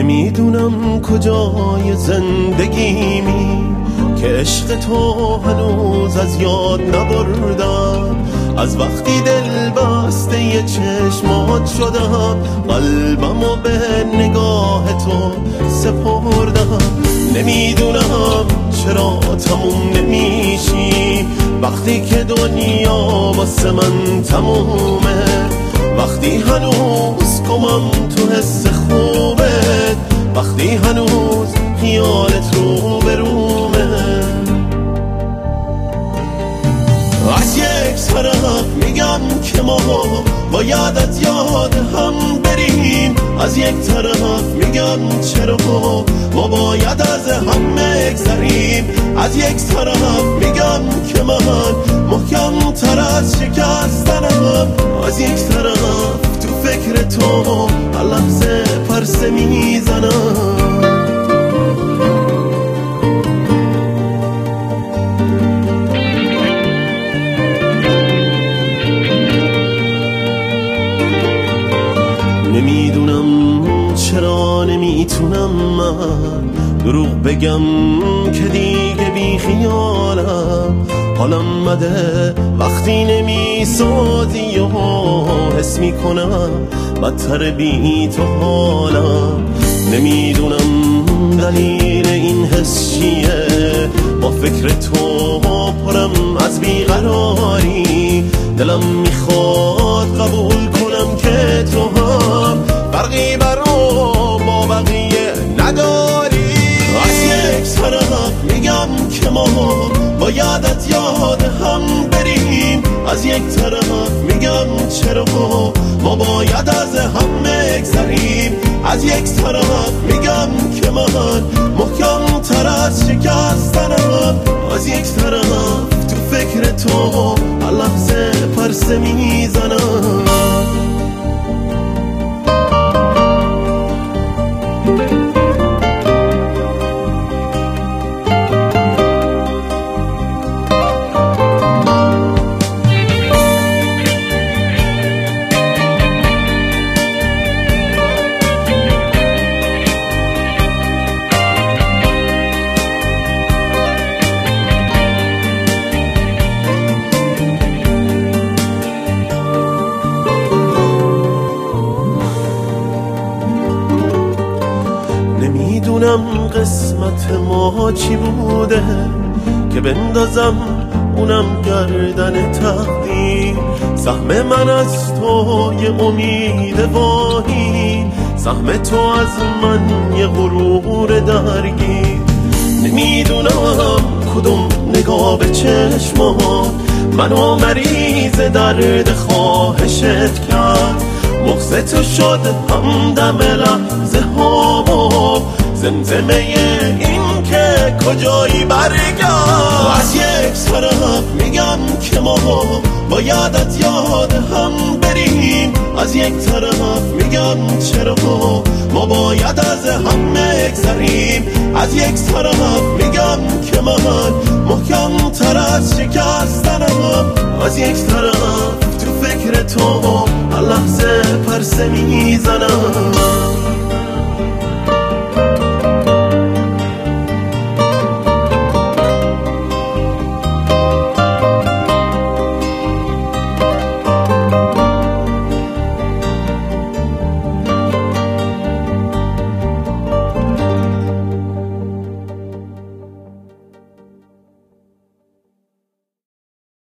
نمیدونم کجای زندگیمی که عشق تو هنوز از یاد نبردم. از وقتی دل بسته ی چشمات شدم، قلبمو به نگاه تو سپردم. نمیدونم چرا تموم نمیشی وقتی که دنیا واسه من تمومه، وقتی هنوز گمم تو حس خوبت، وقتی هنوز خیالت رو به رومه. از یک طرف میگم که ما باید از یاد هم بریم، از یک طرف میگم چرا ما باید از هم بگذریم، از یک طرف میگم که من محکم تر از شکستنم، از یک طرف تو فکر تو هر لحظه پرسه میزنم. نمیدونم چرا نمیتونم من دروغ بگم که دیگه بی خیالم، حالم مده وقتی نمیسازی و حس میکنم بدتر بی تو حالم. نمیدونم دلیل این حس چیه، با فکر تو پرم از بیقراری، دلم میخواد قبول کنم که تو هم فرقی برام با بقیه نداری. از یک طرف میگم که ما باید از یاد هم بریم، از یک طرف میگم چرا ما باید از هم بگذریم، از یک طرف میگم که من محکم تر از شکستنم، از یک طرف تو فکر تو هر لحظه پرسه میزنم. نمیدونم قسمت ما چی بوده که بندازم اونم گردن تقدیر، سهم من از تو یه امید واهی، سهم تو از من یه غرور درگیر. نمیدونم کدوم نگاه به چشمات منو مریض درد خواهشت کرد، بغض تو شد همدم لحظه هامو، زمزمه این که کجایی برگرد. از یک طرف میگم که ما باید از یاد هم بریم، از یک طرف میگم چرا ما باید از هم بگذریم، از یک طرف میگم که من محکم تر از شکستنم، از یک طرف تو فکر تو هر لحظه پرسه میزنم.